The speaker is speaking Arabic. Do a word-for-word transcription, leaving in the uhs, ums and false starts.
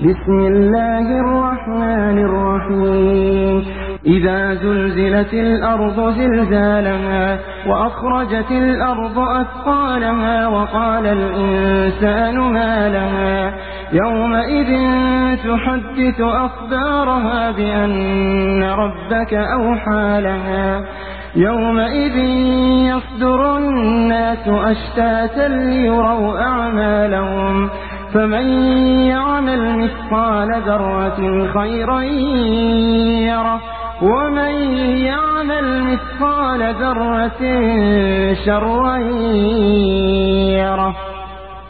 بسم الله الرحمن الرحيم إذا زلزلت الأرض زلزالها وأخرجت الأرض أثقالها وقال الإنسان ما لها يومئذ تحدث أخبارها بأن ربك أوحى لها يومئذ يصدر الناس أشتاتا ليروا أعمالهم فمن يعمل مثقال ذرة خيرا يره ومن يعمل مثقال ذرة شرا يره.